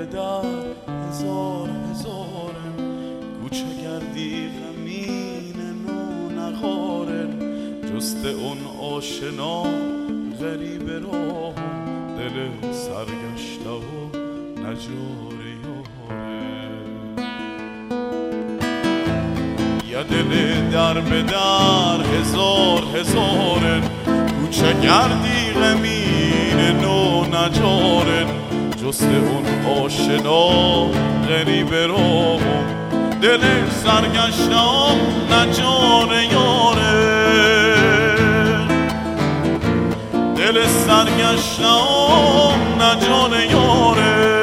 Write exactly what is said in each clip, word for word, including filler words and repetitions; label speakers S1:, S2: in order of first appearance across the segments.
S1: به در هزار هزارن کوچه گردی غمین نو نخارن جست اون آشنا غریب راه دل سرگشته و نجار یاره یا دل در به در هزار هزارن کوچه گردی غمین نو نجارن جست اون آشنا غریب راه دل سرگشته و نجار یاره دل سرگشته و نجار یاره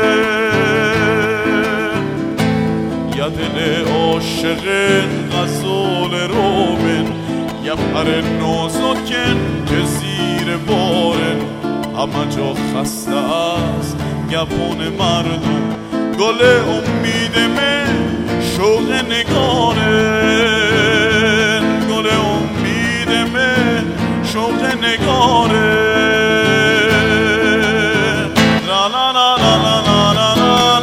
S1: یا دل عاشق غزال رومن یا پر نازکن که زیر بارن همه جا خسته است گپون مردم گل امید من شوق نگارن گل امید من شوق نگارن لا لا لا لا لا لا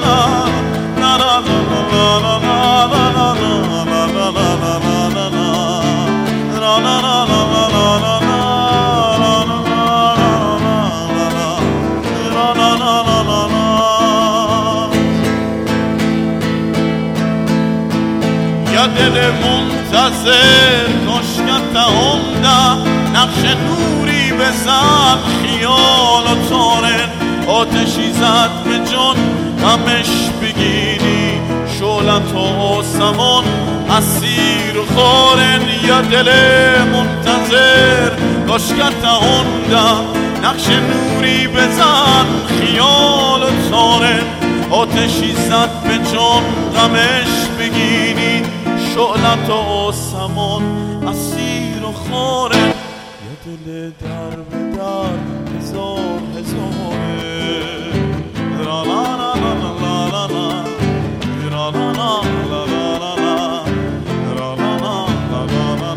S1: یا دل منتظر کاشکت همده نقش نوری بزد خیال و تارن آتشی زد به جان غمش بگیری شعلت و آسمان اسیر خارن یا دل منتظر کاشکت همده نقش نوری بزد خیال و تارن آتشی زد به جان غمش بگیری شعلت و آسمان اسیر و خاره یا دل در به در هزار هزاره را لا لا لا لا لا لا را لا لا لا لا لا را لا لا لا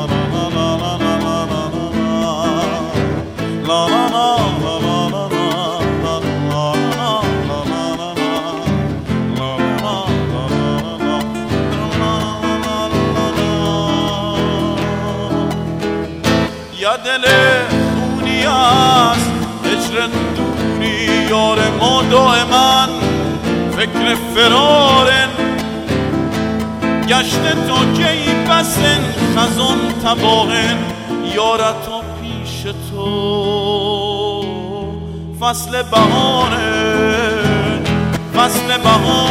S1: لا لا لا یا دل خونی است هجرت دوری یار ما دائما فکر فرارن گشت تا کی بسن خزان تباهن یارتا پیش تو فصل بهارن فصل بهارن